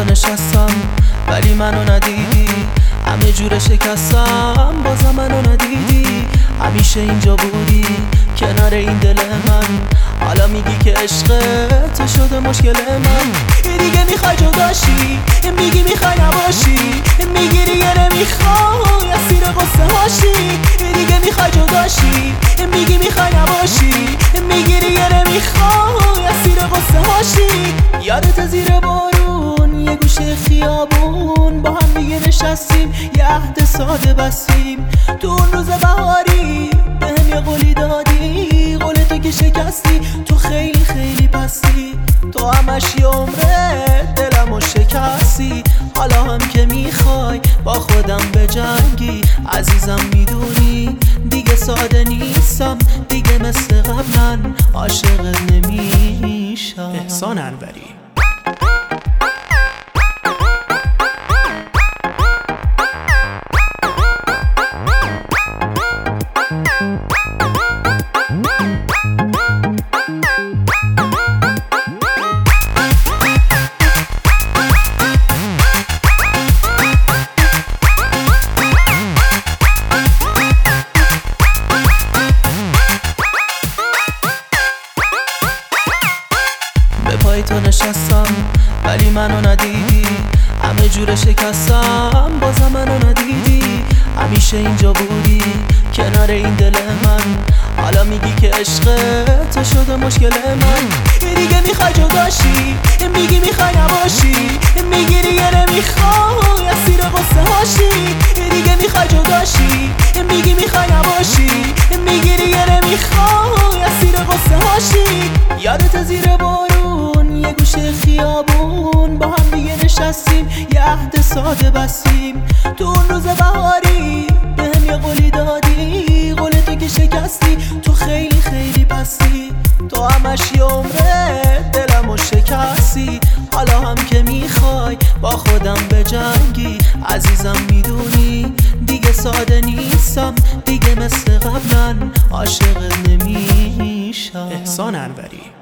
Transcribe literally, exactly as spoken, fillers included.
نشستم ولی منو ندیدی، همه جور شکستم بازم منو ندیدی. همیشه اینجا بودی کنار این دل من، حالا میگی که عشقت شده مشکل من. دیگه میخوای جداشی، میگی میخوای نباشی، میگی دیگه نمیخوای اسیر قصه هاشی. دیگه میخوای جداشی، میگی میخوای نباشی، میگی دیگه نمیخوای اسیر قصه هاشی. یادت زیر بارون یه گوشه خیابون با هم دیگه نشستیم، یه عهد ساده بستیم. تو اون روز بهاری بهم یه قولی دادی، قول تو که شکستی. تو خیلی خیلی پستی، تو همش یه عمره دلمو شکستی. حالا هم که میخوای با خودم بجنگی، عزیزم میدونی دیگه ساده نیستم، دیگه مثل قبلا عاشقت نمیشم. احسان انوری. به پای تو نشستم ولی منو ندیدی، همه جور شکستم بازم منو ندیدی. همیشه اینجا بودی کنار این دل من، حالا میگی که عشقت شده مشکل من. دیگه میخوای جداشی، میگی میخوای نباشی، میگی دیگه نمیخوای اسیر قصه هاشی. دیگه میخوای جداشی، میگی میخوای نباشی، میگی دیگه نمیخوای اسیر قصه هاشی. یادت زیر بارون یه گوشه خیابون با هم دیگه نشستیم، یه عهد ساده بستیم. تو اون روز بهاری بهم یه قولی دادی، قول تو که شکستی. تو خیلی خیلی پستی، تو همش یه عمره دلمو شکستی. حالا هم که میخوای با خودم بجنگی، عزیزم میدونی دیگه ساده نیستم، دیگه مثل قبلا عاشقت نمیشم. احسان انوری.